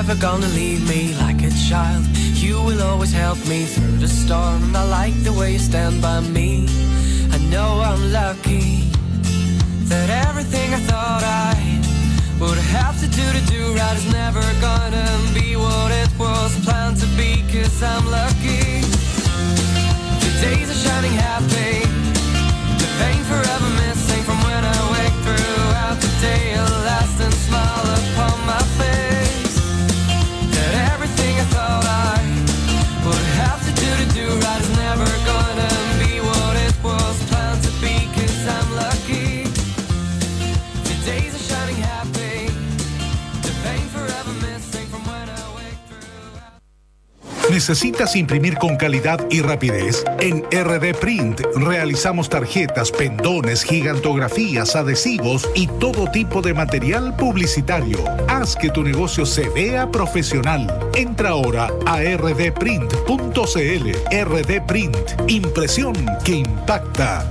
never gonna leave me like a child. You will always help me through the storm. And I like the way you stand by me. I know I'm lucky that everything I thought I would have to do right is never gonna be what it was planned to be. 'Cause I'm lucky. The days are shining happy, the pain forever missing from when I wake throughout the day. A lasting smile upon my face, that everything I thought I would have to do right is never gonna be what it was planned to be. 'Cause I'm lucky. The days are shining happy, the pain forever missing from when I wake throughout. ¿Necesitas imprimir con calidad y rapidez? En RD Print realizamos tarjetas, pendones, gigantografías, adhesivos y todo tipo de material publicitario. Haz que tu negocio se vea profesional. Entra ahora a rdprint.cl. RD Print, impresión que impacta.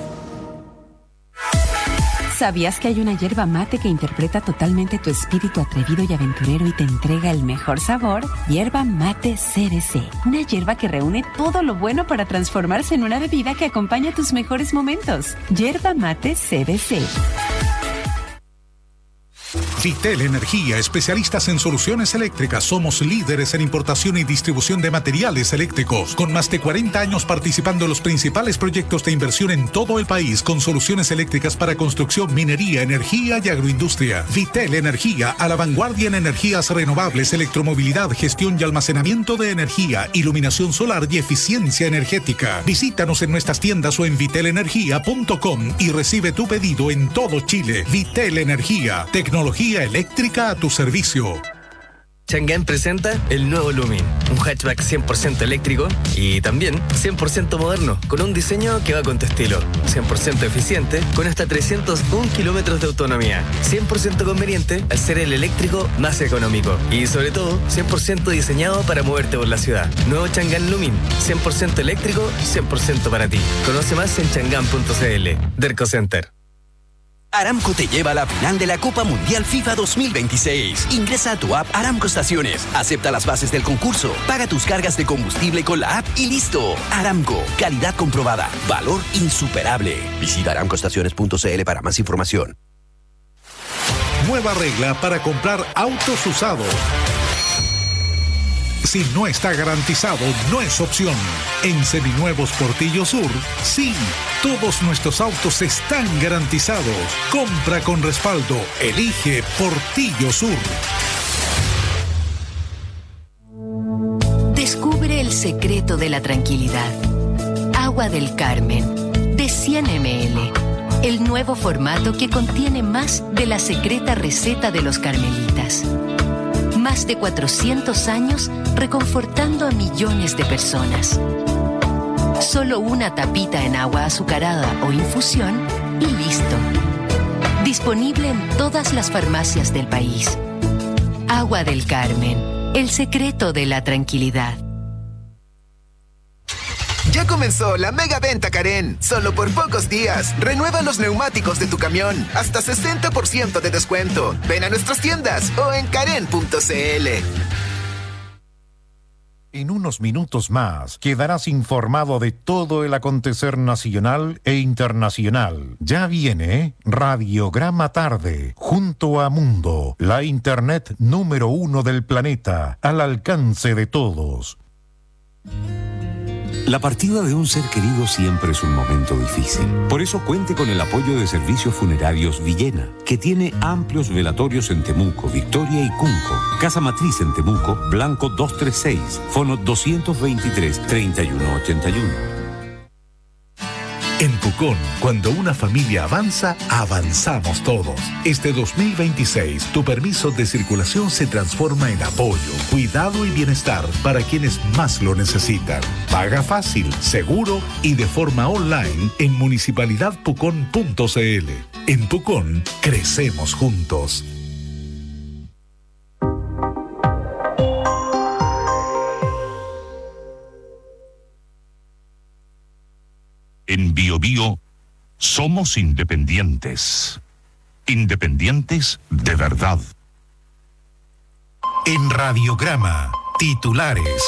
¿Sabías que hay una yerba mate que interpreta totalmente tu espíritu atrevido y aventurero y te entrega el mejor sabor? Yerba mate CBC. Una yerba que reúne todo lo bueno para transformarse en una bebida que acompaña tus mejores momentos. Yerba mate CBC. Vitel Energía, especialistas en soluciones eléctricas. Somos líderes en importación y distribución de materiales eléctricos, con más de 40 años participando en los principales proyectos de inversión en todo el país, con soluciones eléctricas para construcción, minería, energía y agroindustria. Vitel Energía, a la vanguardia en energías renovables, electromovilidad, gestión y almacenamiento de energía, iluminación solar y eficiencia energética. Visítanos en nuestras tiendas o en vitelenergia.com y recibe tu pedido en todo Chile. Vitel Energía, tecnología eléctrica a tu servicio. Chang'an presenta el nuevo Lumin, un hatchback 100% eléctrico y también 100% moderno, con un diseño que va con tu estilo, 100% eficiente, con hasta 301 kilómetros de autonomía, 100% conveniente al ser el eléctrico más económico y sobre todo 100% diseñado para moverte por la ciudad. Nuevo Chang'an Lumin, 100% eléctrico, 100% para ti. Conoce más en chang'an.cl. Derco Center. Aramco te lleva a la final de la Copa Mundial FIFA 2026. Ingresa a tu app Aramco Estaciones, acepta las bases del concurso, paga tus cargas de combustible con la app y listo. Aramco, calidad comprobada, valor insuperable. Visita aramcoestaciones.cl para más información. Nueva regla para comprar autos usados. Si no está garantizado, no es opción. En Seminuevos Portillo Sur, sí, todos nuestros autos están garantizados. Compra con respaldo. Elige Portillo Sur. Descubre el secreto de la tranquilidad. Agua del Carmen, de 100 ml. El nuevo formato que contiene más de la secreta receta de los carmelitas. Más de 400 años reconfortando a millones de personas. Solo una tapita en agua azucarada o infusión y listo. Disponible en todas las farmacias del país. Agua del Carmen, el secreto de la tranquilidad. Ya comenzó la mega venta Karen. Solo por pocos días. Renueva los neumáticos de tu camión. Hasta 60% de descuento. Ven a nuestras tiendas o en karen.cl. En unos minutos más quedarás informado de todo el acontecer nacional e internacional. Ya viene Radiograma Tarde, junto a Mundo, la internet número 1 del planeta, al alcance de todos. La partida de un ser querido siempre es un momento difícil. Por eso cuente con el apoyo de Servicios Funerarios Villena, que tiene amplios velatorios en Temuco, Victoria y Cunco. Casa Matriz en Temuco, Blanco 236, fono 223-3181. En Pucón, cuando una familia avanza, avanzamos todos. Este 2026, tu permiso de circulación se transforma en apoyo, cuidado y bienestar para quienes más lo necesitan. Paga fácil, seguro y de forma online en municipalidadpucón.cl. En Pucón, crecemos juntos. En BioBio somos independientes. Independientes de verdad. En Radiograma, titulares.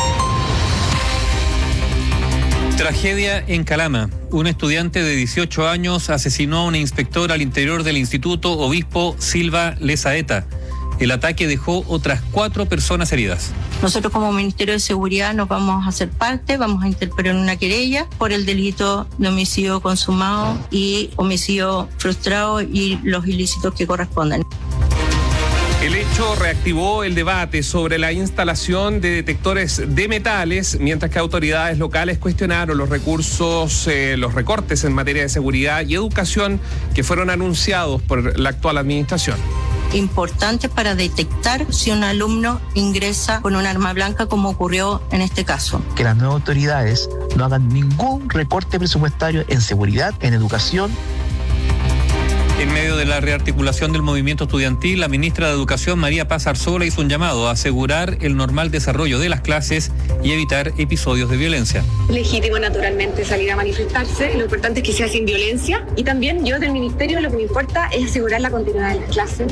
Tragedia en Calama. Un estudiante de 18 años asesinó a una inspectora al interior del Instituto Obispo Silva Lezaeta. El ataque dejó otras 4 personas heridas. Nosotros como Ministerio de Seguridad nos vamos a hacer parte, vamos a interponer una querella por el delito de homicidio consumado y homicidio frustrado y los ilícitos que correspondan. El hecho reactivó el debate sobre la instalación de detectores de metales, mientras que autoridades locales cuestionaron los recortes en materia de seguridad y educación que fueron anunciados por la actual administración. Importante para detectar si un alumno ingresa con un arma blanca, como ocurrió en este caso. Que las nuevas autoridades no hagan ningún recorte presupuestario en seguridad, en educación. En medio de la rearticulación del movimiento estudiantil, la ministra de Educación, María Paz Arzola, hizo un llamado a asegurar el normal desarrollo de las clases y evitar episodios de violencia. Legítimo, naturalmente, salir a manifestarse. Lo importante es que sea sin violencia. Y también yo del ministerio lo que me importa es asegurar la continuidad de las clases.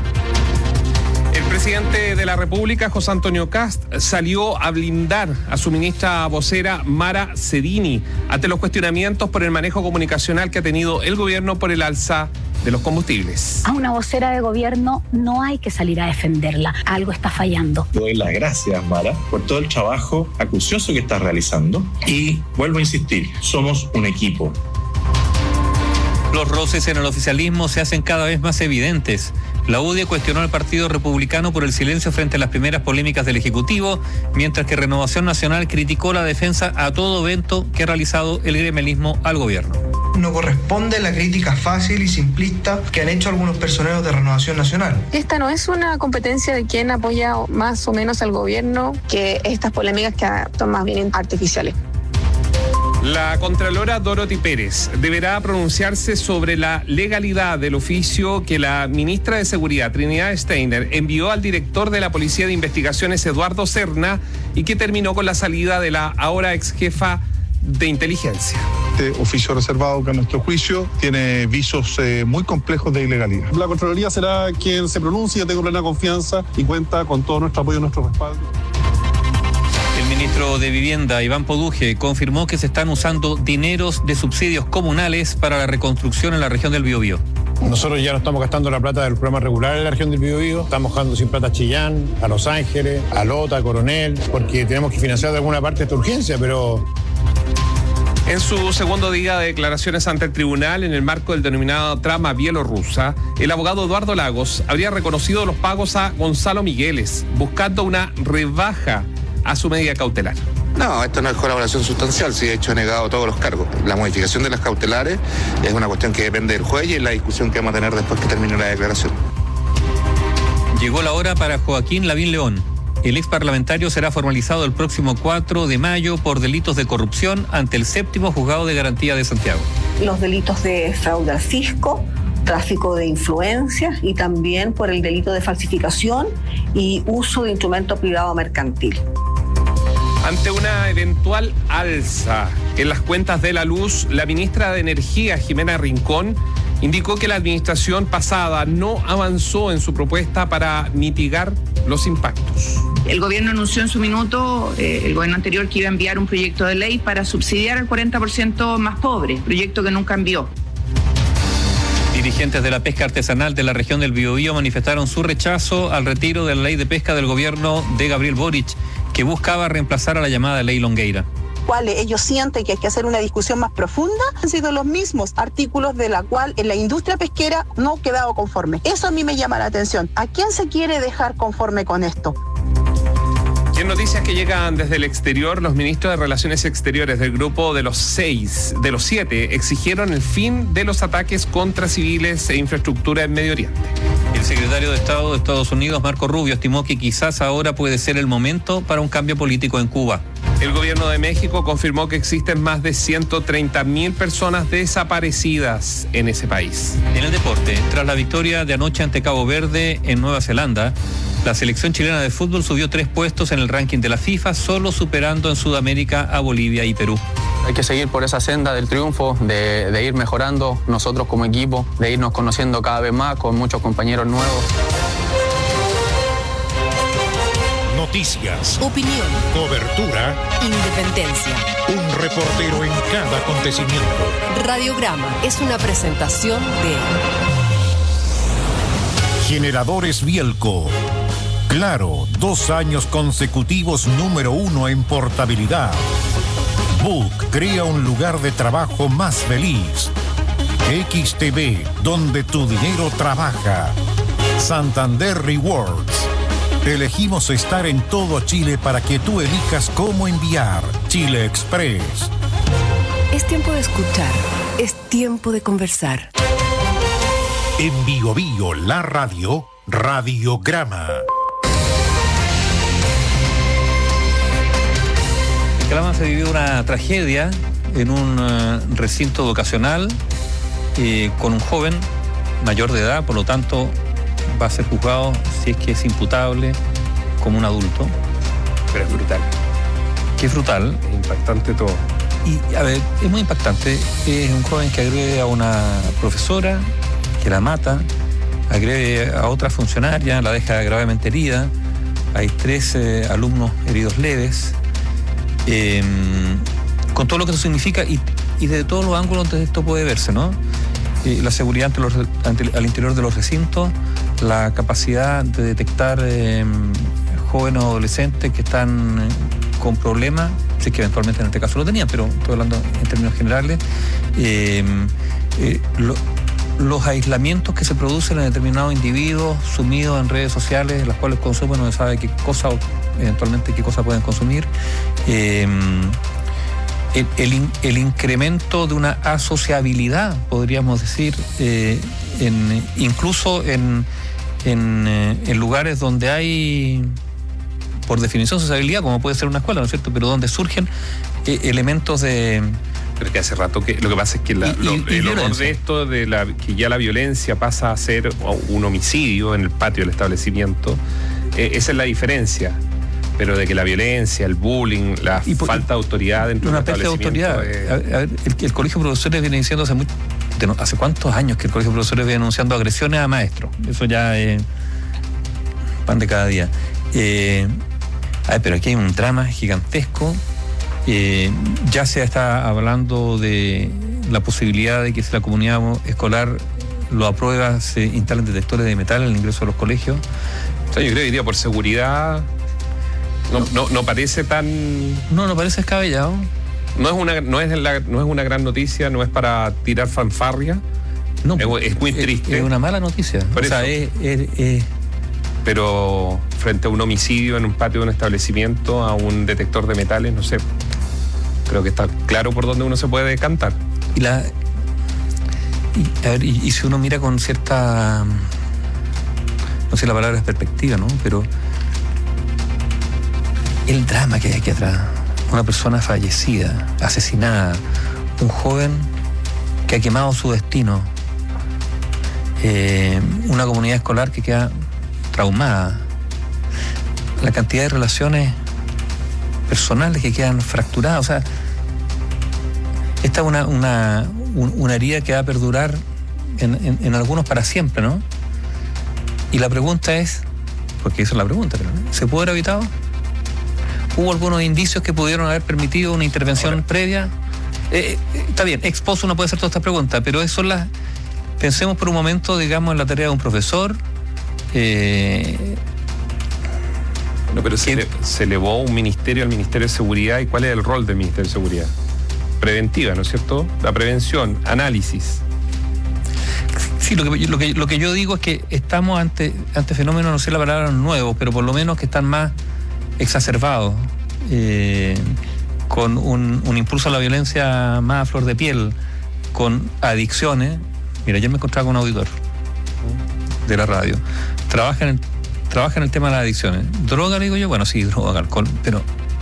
El presidente de la República, José Antonio Kast, salió a blindar a su ministra vocera Mara Cedini ante los cuestionamientos por el manejo comunicacional que ha tenido el gobierno por el alza de los combustibles. A una vocera de gobierno no hay que salir a defenderla. Algo está fallando. Te doy las gracias, Mara, por todo el trabajo acucioso que estás realizando. Y vuelvo a insistir, somos un equipo. Los roces en el oficialismo se hacen cada vez más evidentes. La UDI cuestionó al Partido Republicano por el silencio frente a las primeras polémicas del Ejecutivo, mientras que Renovación Nacional criticó la defensa a todo evento que ha realizado el gremialismo al gobierno. No corresponde la crítica fácil y simplista que han hecho algunos personeros de Renovación Nacional. Esta no es una competencia de quién apoya más o menos al gobierno, que estas polémicas que son más bien artificiales. La contralora Dorothy Pérez deberá pronunciarse sobre la legalidad del oficio que la ministra de Seguridad, Trinidad Steiner, envió al director de la Policía de Investigaciones, Eduardo Serna, y que terminó con la salida de la ahora ex jefa de inteligencia. Este oficio reservado que a nuestro juicio tiene visos muy complejos de ilegalidad. La Contraloría será quien se pronuncie, tengo plena confianza y cuenta con todo nuestro apoyo y nuestro respaldo. El ministro de Vivienda, Iván Poduje, confirmó que se están usando dineros de subsidios comunales para la reconstrucción en la región del Biobío. Nosotros ya no estamos gastando la plata del programa regular en la región del Biobío, estamos dejando sin plata a Chillán, a Los Ángeles, a Lota, a Coronel, porque tenemos que financiar de alguna parte esta urgencia, pero... En su segundo día de declaraciones ante el tribunal en el marco del denominado trama bielorrusa, el abogado Eduardo Lagos habría reconocido los pagos a Gonzalo Migueles, buscando una rebaja a su medida cautelar. No, esto no es colaboración sustancial, sí, de hecho he negado todos los cargos. La modificación de las cautelares es una cuestión que depende del juez y es la discusión que vamos a tener después que termine la declaración. Llegó la hora para Joaquín Lavín León. El ex parlamentario será formalizado el próximo 4 de mayo por delitos de corrupción ante el 7º Juzgado de Garantía de Santiago. Los delitos de fraude al fisco, tráfico de influencias y también por el delito de falsificación y uso de instrumento privado mercantil. Ante una eventual alza en las cuentas de la luz, la ministra de Energía, Jimena Rincón, indicó que la administración pasada no avanzó en su propuesta para mitigar los impactos. El gobierno anunció en su minuto, el gobierno anterior, que iba a enviar un proyecto de ley para subsidiar al 40% más pobre, proyecto que nunca envió. Dirigentes de la pesca artesanal de la región del Biobío manifestaron su rechazo al retiro de la ley de pesca del gobierno de Gabriel Boric, que buscaba reemplazar a la llamada ley Longueira. Cuales ellos sienten que hay que hacer una discusión más profunda, han sido los mismos artículos de la cual en la industria pesquera no ha quedado conforme. Eso a mí me llama la atención. ¿A quién se quiere dejar conforme con esto? Y en noticias que llegan desde el exterior, los ministros de Relaciones Exteriores del grupo de los 7 exigieron el fin de los ataques contra civiles e infraestructura en Medio Oriente. El secretario de Estado de Estados Unidos, Marco Rubio, estimó que quizás ahora puede ser el momento para un cambio político en Cuba. El gobierno de México confirmó que existen más de 130.000 personas desaparecidas en ese país. En el deporte, tras la victoria de anoche ante Cabo Verde en Nueva Zelanda, la selección chilena de fútbol subió 3 puestos en el ranking de la FIFA, solo superando en Sudamérica a Bolivia y Perú. Hay que seguir por esa senda del triunfo, de ir mejorando nosotros como equipo, de irnos conociendo cada vez más con muchos compañeros nuevos. Noticias, opinión, cobertura, independencia. Un reportero en cada acontecimiento. Radiograma es una presentación de Generadores Bielco. Claro, 2 años consecutivos número 1 en portabilidad. Book crea un lugar de trabajo más feliz. XTV, donde tu dinero trabaja. Santander Rewards. Elegimos estar en todo Chile para que tú elijas cómo enviar. Chile Express. Es tiempo de escuchar, es tiempo de conversar. En Bio Bio, la radio, Radiograma. En Calama se vivió una tragedia en un recinto educacional con un joven mayor de edad, por lo tanto va a ser juzgado, si es que es imputable, como un adulto. Pero es brutal. Que es brutal. Es impactante todo. Y, a ver, es muy impactante. Es un joven que agrede a una profesora, que la mata, agrede a otra funcionaria, la deja gravemente herida. Hay 3 alumnos heridos leves. Con todo lo que eso significa y desde todos los ángulos de esto puede verse, ¿no? La seguridad al interior de los recintos, la capacidad de detectar jóvenes o adolescentes que están con problemas, si es que eventualmente en este caso lo tenían, pero estoy hablando en términos generales, los aislamientos que se producen en determinados individuos sumidos en redes sociales, las cuales consumen, no se sabe qué cosa o eventualmente qué cosa pueden consumir. El incremento de una asociabilidad, podríamos decir, incluso en lugares donde hay, por definición, sociabilidad, como puede ser una escuela, ¿no es cierto? Pero donde surgen elementos de... Pero que hace rato que lo que pasa es que el horror de esto, que ya la violencia pasa a ser un homicidio en el patio del establecimiento, esa es la diferencia. Pero de que la violencia, el bullying, la falta de autoridad dentro del establecimiento... Una pérdida de autoridad. El Colegio de Profesores viene diciendo hace cuántos años que el Colegio de Profesores viene denunciando agresiones a maestros. Eso ya es pan de cada día. Pero aquí hay un drama gigantesco. Ya se está hablando de la posibilidad de que si la comunidad escolar lo aprueba, se instalen detectores de metal en el ingreso a los colegios. O sea, yo creo que iría por seguridad... No parece tan... No parece descabellado. No es una gran noticia, no es para tirar fanfarria. No, es muy triste. Es una mala noticia. Pero frente a un homicidio en un patio de un establecimiento, a un detector de metales, no sé. Creo que está claro por dónde uno se puede decantar. Y si uno mira con cierta... No sé, la palabra es perspectiva, ¿no? Pero... el drama que hay aquí atrás, una persona fallecida, asesinada, un joven que ha quemado su destino, una comunidad escolar que queda traumada, la cantidad de relaciones personales que quedan fracturadas. O sea, esta es una herida que va a perdurar en algunos para siempre, ¿no? Y la pregunta es, porque esa es la pregunta, ¿se pudo haber evitado? ¿Hubo algunos indicios que pudieron haber permitido una intervención previa? Está bien, ex post uno puede hacer todas estas preguntas, pero eso pensemos por un momento, digamos, en la tarea de un profesor. Pero se elevó un ministerio al Ministerio de Seguridad. ¿Y cuál es el rol del Ministerio de Seguridad? Preventiva, ¿no es cierto? La prevención, análisis. Sí, lo que yo digo es que estamos ante fenómenos, no sé la palabra nuevos, pero por lo menos que están más exacerbados, con un impulso a la violencia más a flor de piel, con adicciones. Mira, ayer me encontraba con un auditor de la radio. Trabaja en el tema de las adicciones. ¿Droga, le digo yo? Bueno, sí, droga, alcohol, pero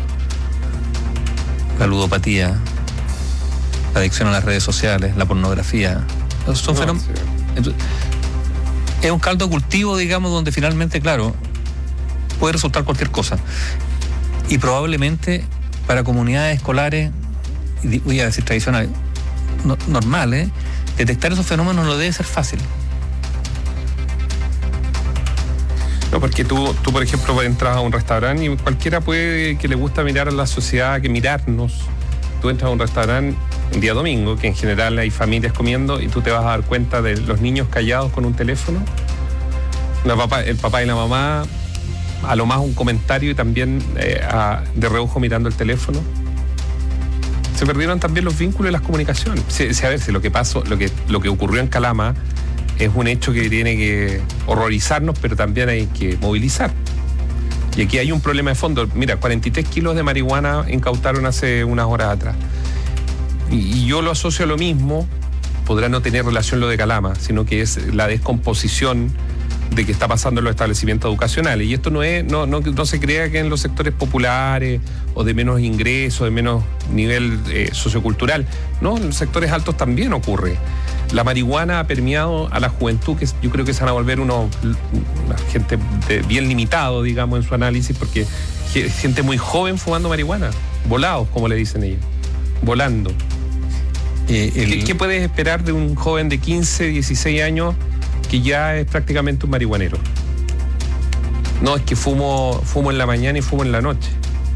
la ludopatía, la adicción a las redes sociales, la pornografía, son fenómenos. Sí. Entonces, es un caldo de cultivo, digamos, donde finalmente, claro, puede resultar cualquier cosa. Y probablemente para comunidades escolares, voy a decir tradicionales, normales, detectar esos fenómenos no debe ser fácil. No, porque tú, por ejemplo, entras a un restaurante y cualquiera puede que le gusta mirar a la sociedad, que mirarnos. Tú entras a un restaurante un día domingo, que en general hay familias comiendo, y tú te vas a dar cuenta de los niños callados con un teléfono, el papá y la mamá, a lo más un comentario y también de reojo mirando el teléfono. Se perdieron también los vínculos y las comunicaciones. A ver, si lo que ocurrió en Calama es un hecho que tiene que horrorizarnos, pero también hay que movilizar. Y aquí hay un problema de fondo. Mira, 43 kilos de marihuana incautaron hace unas horas atrás. Y yo lo asocio a lo mismo, podrá no tener relación lo de Calama, sino que es la descomposición de que está pasando en los establecimientos educacionales. Y esto no se crea que en los sectores populares o de menos ingresos, de menos nivel sociocultural. No, en los sectores altos también ocurre. La marihuana ha permeado a la juventud, que yo creo que se van a volver una gente bien limitado, digamos, en su análisis, porque gente muy joven fumando marihuana, volados, como le dicen ellos, volando. ¿Qué puedes esperar de un joven de 15, 16 años que ya es prácticamente un marihuanero? No, es que fumo en la mañana y fumo en la noche.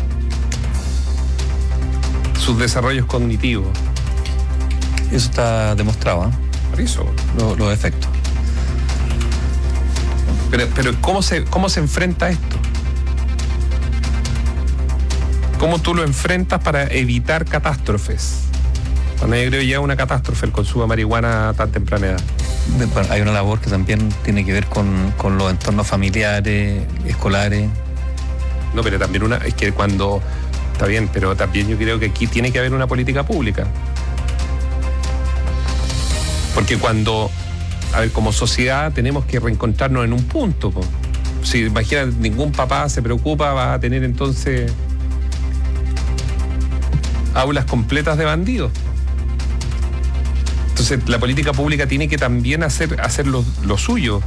Sus desarrollos cognitivos. Eso está demostrado, ¿eh? Por eso. Los efectos. Pero ¿cómo se enfrenta esto? ¿Cómo tú lo enfrentas para evitar catástrofes? Cuando yo creo ya una catástrofe el consumo de marihuana a tan temprana edad. Bueno, hay una labor que también tiene que ver con los entornos familiares, escolares. No, pero también es que cuando... Está bien, pero también yo creo que aquí tiene que haber una política pública. Porque como sociedad tenemos que reencontrarnos en un punto. Si imagina, ningún papá se preocupa, va a tener entonces aulas completas de bandidos. Entonces la política pública tiene que también hacer lo suyo.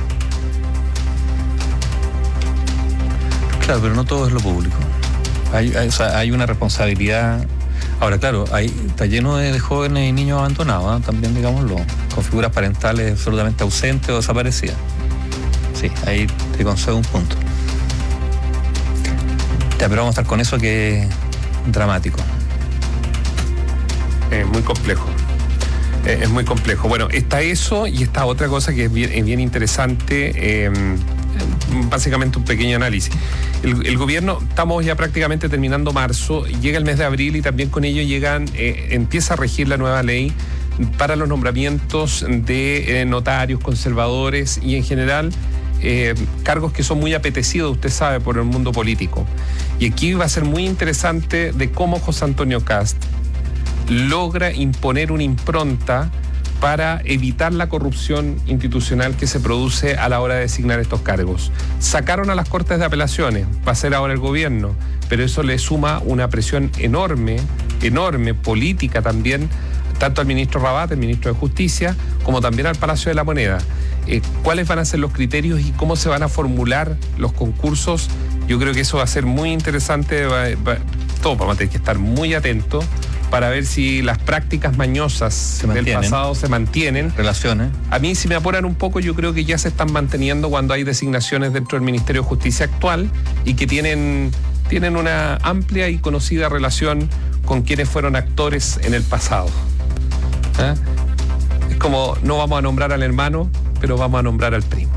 Claro, pero no todo es lo público. Hay una responsabilidad. Ahora, claro, está lleno de jóvenes y niños abandonados, ¿eh? También, digámoslo, con figuras parentales absolutamente ausentes o desaparecidas. Sí, ahí te concedo un punto. Ya, pero vamos a estar con eso, que es dramático. Es muy complejo. Es muy complejo. Bueno, está eso y está otra cosa que es bien interesante. Básicamente un pequeño análisis. El gobierno, estamos ya prácticamente terminando marzo, llega el mes de abril y también con ello empieza a regir la nueva ley para los nombramientos de notarios, conservadores y en general cargos que son muy apetecidos, usted sabe, por el mundo político. Y aquí va a ser muy interesante de cómo José Antonio Kast logra imponer una impronta para evitar la corrupción institucional que se produce a la hora de designar estos cargos. Sacaron a las Cortes de Apelaciones, va a ser ahora el gobierno, pero eso le suma una presión enorme, política también, tanto al ministro Rabat, el ministro de Justicia, como también al Palacio de la Moneda. ¿Cuáles van a ser los criterios y cómo se van a formular los concursos? Yo creo que eso va a ser muy interesante, todos vamos a tener que estar muy atentos para ver si las prácticas mañosas del pasado se mantienen. Relaciones. A mí, si me apuran un poco, yo creo que ya se están manteniendo cuando hay designaciones dentro del Ministerio de Justicia actual y que tienen una amplia y conocida relación con quienes fueron actores en el pasado. Es como, no vamos a nombrar al hermano, pero vamos a nombrar al primo.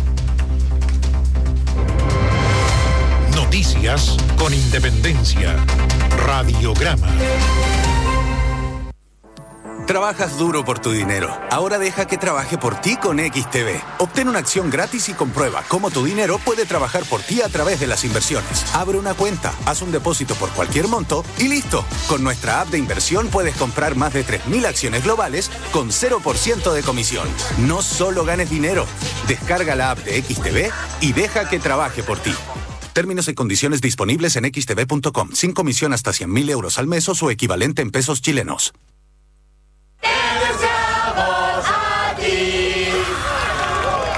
Noticias con independencia. Radiograma. Trabajas duro por tu dinero. Ahora deja que trabaje por ti con XTB. Obtén una acción gratis y comprueba cómo tu dinero puede trabajar por ti a través de las inversiones. Abre una cuenta, haz un depósito por cualquier monto y listo. Con nuestra app de inversión puedes comprar más de 3.000 acciones globales con 0% de comisión. No solo ganes dinero. Descarga la app de XTB y deja que trabaje por ti. Términos y condiciones disponibles en xtb.com. Sin comisión hasta 100.000 euros al mes o su equivalente en pesos chilenos.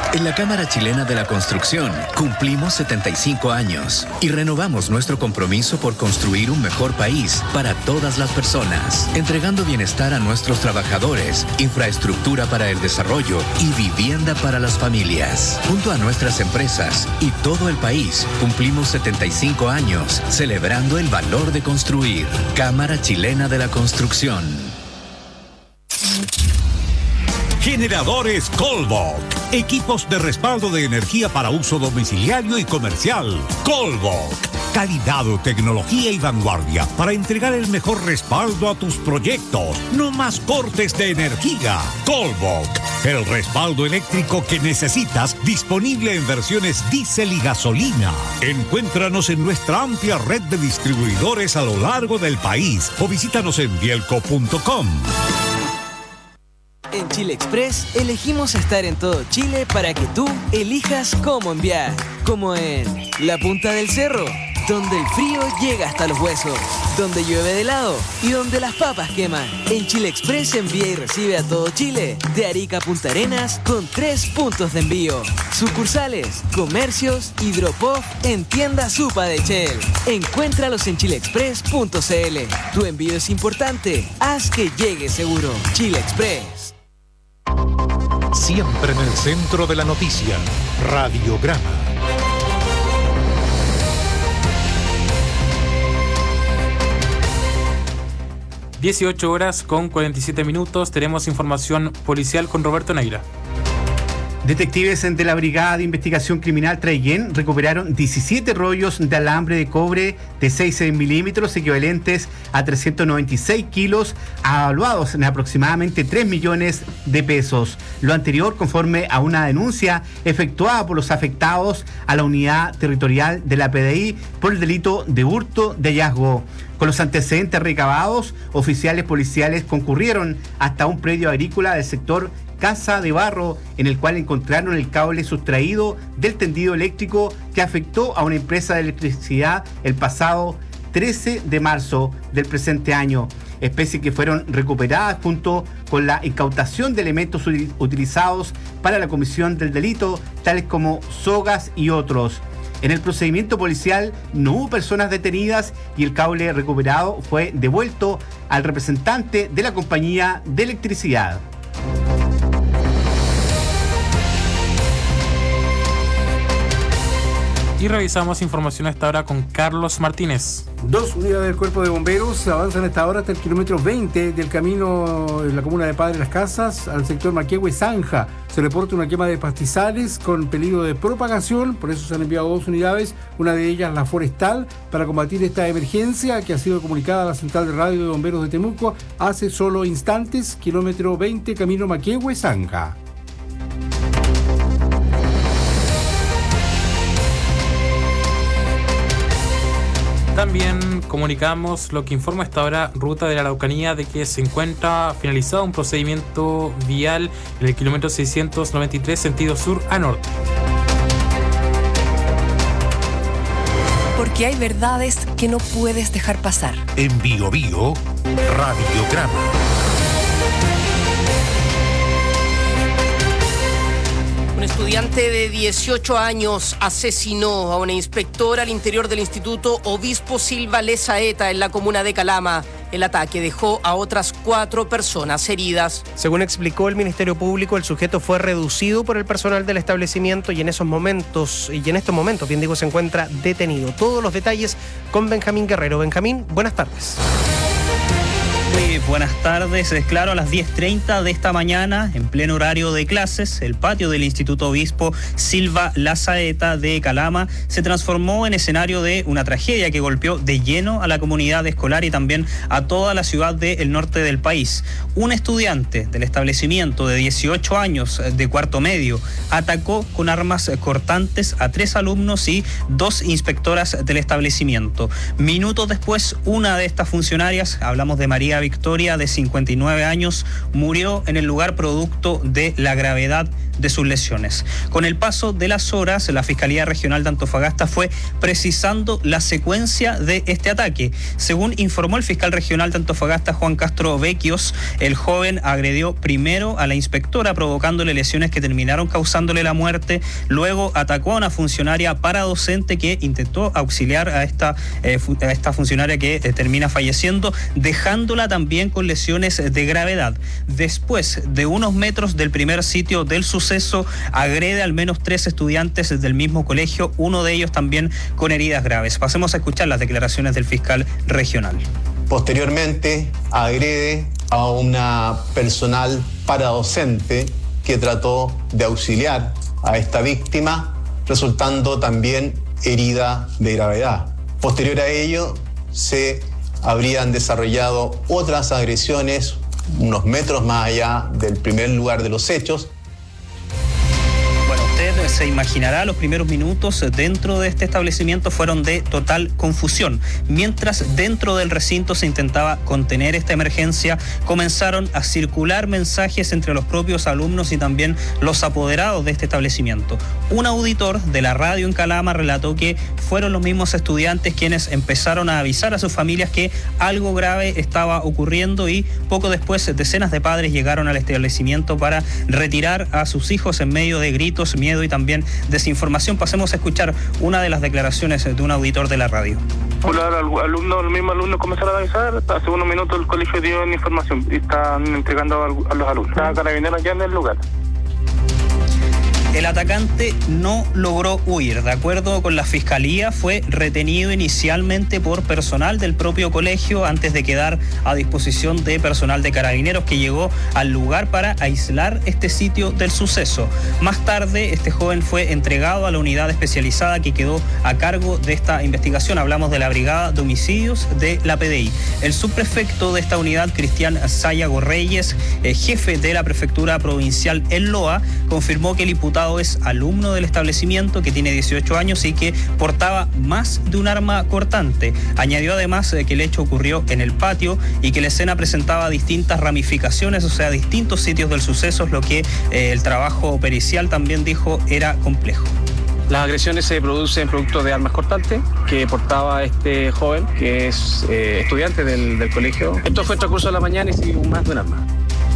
En la Cámara Chilena de la Construcción cumplimos 75 años y renovamos nuestro compromiso por construir un mejor país para todas las personas, entregando bienestar a nuestros trabajadores, infraestructura para el desarrollo y vivienda para las familias. Junto a nuestras empresas y todo el país, cumplimos 75 años celebrando el valor de construir. Cámara Chilena de la Construcción. Generadores Colbok. Equipos de respaldo de energía para uso domiciliario y comercial. Colbok. Calidad, tecnología y vanguardia para entregar el mejor respaldo a tus proyectos. No más cortes de energía. Colbok. El respaldo eléctrico que necesitas, disponible en versiones diésel y gasolina. Encuéntranos en nuestra amplia red de distribuidores a lo largo del país o visítanos en bielco.com. En Chile Express elegimos estar en todo Chile para que tú elijas cómo enviar. Como en la punta del cerro, donde el frío llega hasta los huesos, donde llueve de helado y donde las papas queman. En Chile Express envía y recibe a todo Chile, de Arica a Punta Arenas, con 3 puntos de envío. Sucursales, comercios y drop-off en tienda Supa de Shell. Encuéntralos en chileexpress.cl. Tu envío es importante, haz que llegue seguro. Chile Express. Siempre en el centro de la noticia, Radiograma. (18:47). Tenemos información policial con Roberto Neira. Detectives de la Brigada de Investigación Criminal Traiguén recuperaron 17 rollos de alambre de cobre de 6 milímetros equivalentes a 396 kilos, evaluados en aproximadamente 3 millones de pesos. Lo anterior conforme a una denuncia efectuada por los afectados a la unidad territorial de la PDI por el delito de hurto de hallazgo. Con los antecedentes recabados, oficiales policiales concurrieron hasta un predio agrícola del sector Casa de Barro, en el cual encontraron el cable sustraído del tendido eléctrico que afectó a una empresa de electricidad el pasado 13 de marzo del presente año, especies que fueron recuperadas junto con la incautación de elementos utilizados para la comisión del delito, tales como sogas y otros. En el procedimiento policial no hubo personas detenidas y el cable recuperado fue devuelto al representante de la compañía de electricidad. Y revisamos información a esta hora con Carlos Martínez. 2 unidades del Cuerpo de Bomberos avanzan a esta hora hasta el kilómetro 20 del camino en la comuna de Padre Las Casas al sector Maquehue-Zanja. Se reporta una quema de pastizales con peligro de propagación, por eso se han enviado 2 unidades, una de ellas la forestal, para combatir esta emergencia que ha sido comunicada a la central de radio de bomberos de Temuco hace solo instantes, kilómetro 20, camino Maquehue-Zanja. También comunicamos lo que informa esta hora Ruta de la Araucanía de que se encuentra finalizado un procedimiento vial en el kilómetro 693 sentido sur a norte. Porque hay verdades que no puedes dejar pasar. En Bio Bio, Radiograma. Un estudiante de 18 años asesinó a una inspectora al interior del Instituto Obispo Silva Lezaeta en la comuna de Calama. El ataque dejó a otras 4 personas heridas. Según explicó el Ministerio Público, el sujeto fue reducido por el personal del establecimiento y en estos momentos, se encuentra detenido. Todos los detalles con Benjamín Guerrero. Benjamín, buenas tardes. Muy buenas tardes. Es claro, a las 10:30 de esta mañana, en pleno horario de clases, el patio del Instituto Obispo Silva Lezaeta de Calama se transformó en escenario de una tragedia que golpeó de lleno a la comunidad escolar y también a toda la ciudad del norte del país. Un estudiante del establecimiento de 18 años de cuarto medio atacó con armas cortantes a 3 alumnos y 2 inspectoras del establecimiento. Minutos después, una de estas funcionarias, hablamos de María Victoria Victoria, de 59 años, murió en el lugar producto de la gravedad de sus lesiones. Con el paso de las horas, la Fiscalía Regional de Antofagasta fue precisando la secuencia de este ataque. Según informó el fiscal regional de Antofagasta, Juan Castro Vecchios, el joven agredió primero a la inspectora, provocándole lesiones que terminaron causándole la muerte. Luego atacó a una funcionaria paradocente que intentó auxiliar a esta funcionaria que termina falleciendo, dejándola también con lesiones de gravedad. Después de unos metros del primer sitio del suceso, agrede al menos 3 estudiantes del mismo colegio, uno de ellos también con heridas graves. Pasemos a escuchar las declaraciones del fiscal regional. Posteriormente agrede a una personal paradocente que trató de auxiliar a esta víctima, resultando también herida de gravedad. Posterior a ello, se habrían desarrollado otras agresiones unos metros más allá del primer lugar de los hechos. Usted se imaginará, los primeros minutos dentro de este establecimiento fueron de total confusión. Mientras dentro del recinto se intentaba contener esta emergencia, comenzaron a circular mensajes entre los propios alumnos y también los apoderados de este establecimiento. Un auditor de la radio en Calama relató que fueron los mismos estudiantes quienes empezaron a avisar a sus familias que algo grave estaba ocurriendo, y poco después decenas de padres llegaron al establecimiento para retirar a sus hijos en medio de gritos, miedo y también desinformación. Pasemos a escuchar una de las declaraciones de un auditor de la radio. Los mismos alumnos comenzaron a avisar. Hace unos minutos el colegio dio información y están entregando a los alumnos. Está Carabineros ya en el lugar. El atacante no logró huir. De acuerdo con la Fiscalía, fue retenido inicialmente por personal del propio colegio antes de quedar a disposición de personal de Carabineros que llegó al lugar para aislar este sitio del suceso. Más tarde, este joven fue entregado a la unidad especializada que quedó a cargo de esta investigación. Hablamos de la Brigada de Homicidios de la PDI. El subprefecto de esta unidad, Cristian Sayago Reyes, jefe de la Prefectura Provincial en Loa, confirmó que el imputado es alumno del establecimiento, que tiene 18 años y que portaba más de un arma cortante. Añadió además que el hecho ocurrió en el patio y que la escena presentaba distintas ramificaciones, o sea, distintos sitios del suceso, lo que el trabajo pericial también dijo era complejo. Las agresiones se producen producto de armas cortantes que portaba este joven, que es estudiante del colegio. Esto fue en transcurso de la mañana y siguió más de un arma.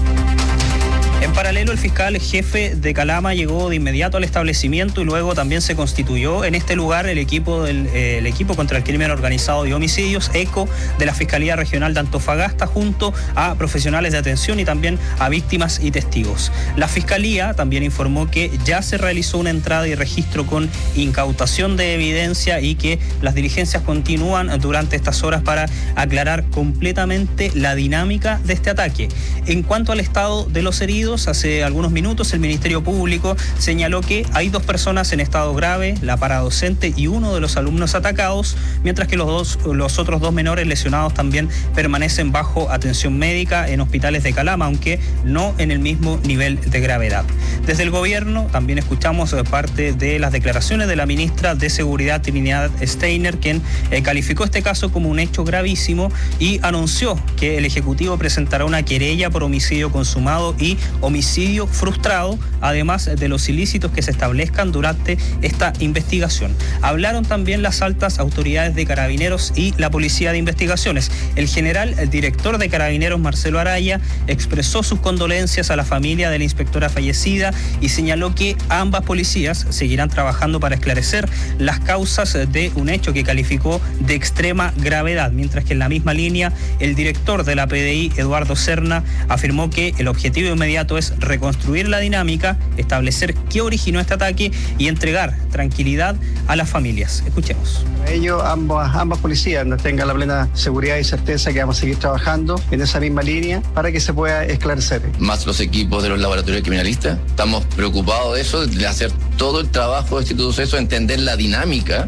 En paralelo, el fiscal jefe de Calama llegó de inmediato al establecimiento y luego también se constituyó en este lugar el equipo contra el crimen organizado y homicidios, ECO, de la Fiscalía Regional de Antofagasta, junto a profesionales de atención y también a víctimas y testigos. La Fiscalía también informó que ya se realizó una entrada y registro con incautación de evidencia y que las diligencias continúan durante estas horas para aclarar completamente la dinámica de este ataque. En cuanto al estado de los heridos, hace algunos minutos el Ministerio Público señaló que hay 2 personas en estado grave, la paradocente y uno de los alumnos atacados, mientras que los otros 2 menores lesionados también permanecen bajo atención médica en hospitales de Calama, aunque no en el mismo nivel de gravedad. Desde el gobierno también escuchamos parte de las declaraciones de la ministra de Seguridad, Trinidad Steiner, quien calificó este caso como un hecho gravísimo y anunció que el Ejecutivo presentará una querella por homicidio consumado y homicidio frustrado, además de los ilícitos que se establezcan durante esta investigación. Hablaron también las altas autoridades de Carabineros y la Policía de Investigaciones. El director de Carabineros, Marcelo Araya, expresó sus condolencias a la familia de la inspectora fallecida y señaló que ambas policías seguirán trabajando para esclarecer las causas de un hecho que calificó de extrema gravedad, mientras que en la misma línea el director de la PDI, Eduardo Serna, afirmó que el objetivo inmediato es reconstruir la dinámica, establecer qué originó este ataque y entregar tranquilidad a las familias. Escuchemos. Ellos, ambas policías, nos tengan la plena seguridad y certeza que vamos a seguir trabajando en esa misma línea para que se pueda esclarecer. Más los equipos de los laboratorios criminalistas, estamos preocupados de eso, de hacer todo el trabajo de este suceso, entender la dinámica.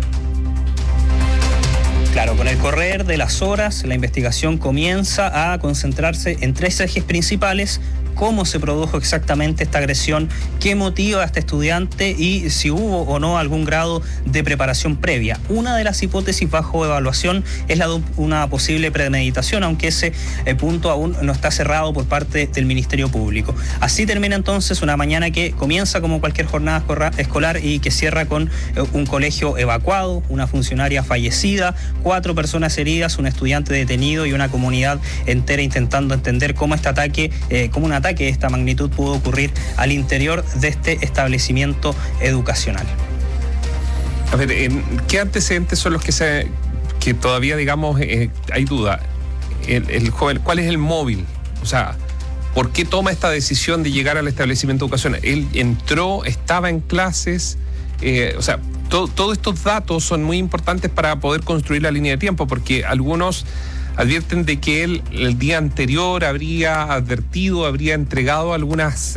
Claro, con el correr de las horas, la investigación comienza a concentrarse en 3 ejes principales: cómo se produjo exactamente esta agresión, qué motiva a este estudiante y si hubo o no algún grado de preparación previa. Una de las hipótesis bajo evaluación es la de una posible premeditación, aunque ese punto aún no está cerrado por parte del Ministerio Público. Así termina entonces una mañana que comienza como cualquier jornada escolar y que cierra con un colegio evacuado, una funcionaria fallecida, 4 personas heridas, un estudiante detenido y una comunidad entera intentando entender cómo cómo un ataque de esta magnitud pudo ocurrir al interior de este establecimiento educacional. A ver, ¿qué antecedentes son los que todavía, digamos, hay duda? El joven, ¿cuál es el móvil? O sea, ¿por qué toma esta decisión de llegar al establecimiento educacional? Él entró, estaba en clases, todos estos datos son muy importantes para poder construir la línea de tiempo, porque algunos advierten de que él el día anterior habría entregado algunos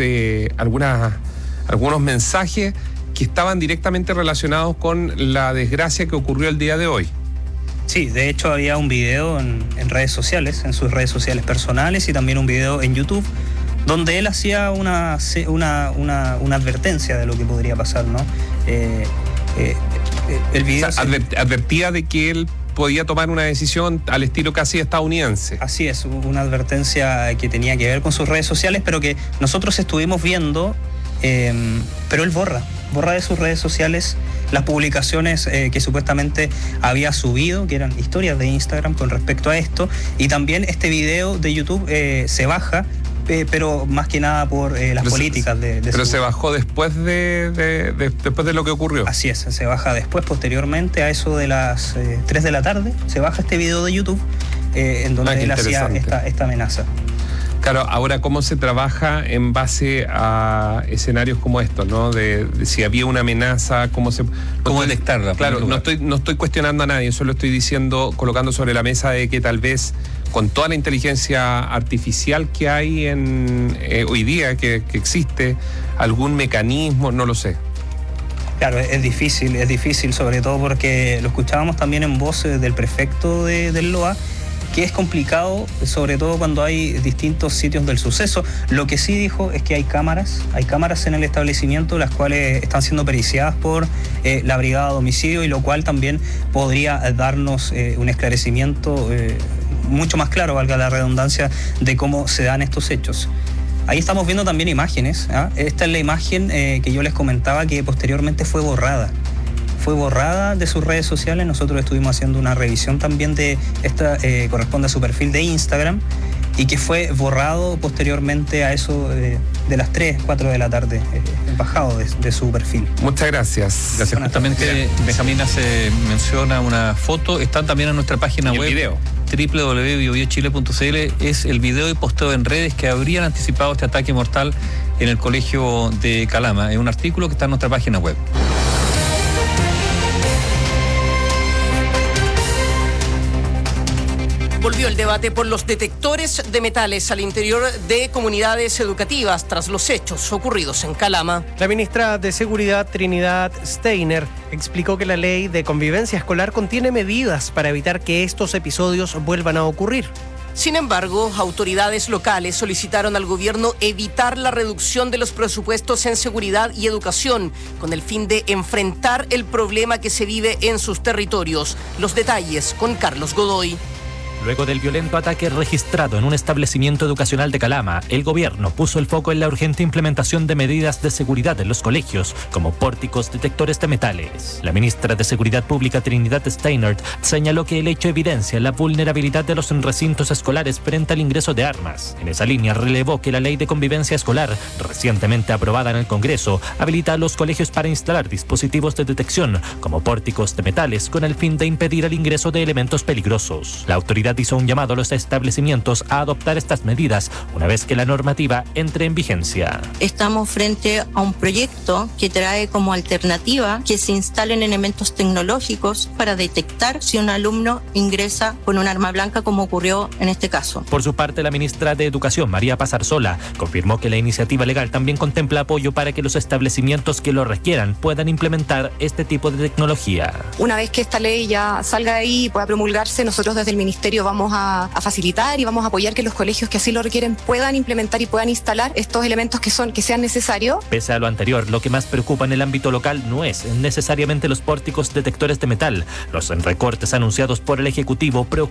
mensajes que estaban directamente relacionados con la desgracia que ocurrió el día de hoy. Sí, de hecho había un video en redes sociales, en sus redes sociales personales, y también un video en YouTube donde él hacía una advertencia de lo que podría pasar, ¿no? El video advertía de que él podía tomar una decisión al estilo casi estadounidense. Así es, una advertencia que tenía que ver con sus redes sociales, pero que nosotros estuvimos viendo, pero él borra de sus redes sociales las publicaciones que supuestamente había subido, que eran historias de Instagram con respecto a esto, y también este video de YouTube se baja, pero más que nada por las políticas de Pero su... se bajó después después de lo que ocurrió. Así es, se baja después, posteriormente, a eso de las 3 de la tarde, se baja este video de YouTube en donde él hacía esta amenaza. Claro, ahora cómo se trabaja en base a escenarios como estos, ¿no? De si había una amenaza, cómo detectarla. Claro, no estoy cuestionando a nadie, solo estoy diciendo, colocando sobre la mesa de que tal vez con toda la inteligencia artificial que hay hoy día, que existe, algún mecanismo, no lo sé. Claro, es difícil, sobre todo porque lo escuchábamos también en voz del prefecto del LOA, que es complicado, sobre todo cuando hay distintos sitios del suceso. Lo que sí dijo es que hay cámaras en el establecimiento, las cuales están siendo periciadas por la Brigada de Homicidio, y lo cual también podría darnos un esclarecimiento mucho más claro, valga la redundancia, de cómo se dan estos hechos. Ahí estamos viendo también imágenes, ¿ah? Esta es la imagen que yo les comentaba, que posteriormente fue borrada de sus redes sociales. Nosotros estuvimos haciendo una revisión también de esta, corresponde a su perfil de Instagram, y que fue borrado posteriormente a eso de las 3, 4 de la tarde, bajado de su perfil. Muchas gracias. Gracias. Justamente, Benjamín se menciona una foto, están también en nuestra página web. Video. www.biobiochile.cl es el video y posteo en redes que habrían anticipado este ataque mortal en el colegio de Calama. Es un artículo que está en nuestra página web. Volvió el debate por los detectores de metales al interior de comunidades educativas tras los hechos ocurridos en Calama. La ministra de Seguridad, Trinidad Steiner, explicó que la ley de convivencia escolar contiene medidas para evitar que estos episodios vuelvan a ocurrir. Sin embargo, autoridades locales solicitaron al gobierno evitar la reducción de los presupuestos en seguridad y educación, con el fin de enfrentar el problema que se vive en sus territorios. Los detalles con Carlos Godoy. Luego del violento ataque registrado en un establecimiento educacional de Calama, el gobierno puso el foco en la urgente implementación de medidas de seguridad en los colegios, como pórticos detectores de metales. La ministra de Seguridad Pública, Trinidad Steiner, señaló que el hecho evidencia la vulnerabilidad de los recintos escolares frente al ingreso de armas. En esa línea, relevó que la ley de convivencia escolar, recientemente aprobada en el Congreso, habilita a los colegios para instalar dispositivos de detección, como pórticos de metales, con el fin de impedir el ingreso de elementos peligrosos. La autoridad hizo un llamado a los establecimientos a adoptar estas medidas una vez que la normativa entre en vigencia. Estamos frente a un proyecto que trae como alternativa que se instalen elementos tecnológicos para detectar si un alumno ingresa con un arma blanca, como ocurrió en este caso. Por su parte, la ministra de Educación, María Pazarsola, confirmó que la iniciativa legal también contempla apoyo para que los establecimientos que lo requieran puedan implementar este tipo de tecnología. Una vez que esta ley ya salga de ahí y pueda promulgarse, nosotros desde el Ministerio vamos a facilitar y vamos a apoyar que los colegios que así lo requieren puedan implementar y puedan instalar estos elementos que sean necesarios. Pese a lo anterior, lo que más preocupa en el ámbito local no es necesariamente los pórticos detectores de metal. Los recortes anunciados por el Ejecutivo preocupan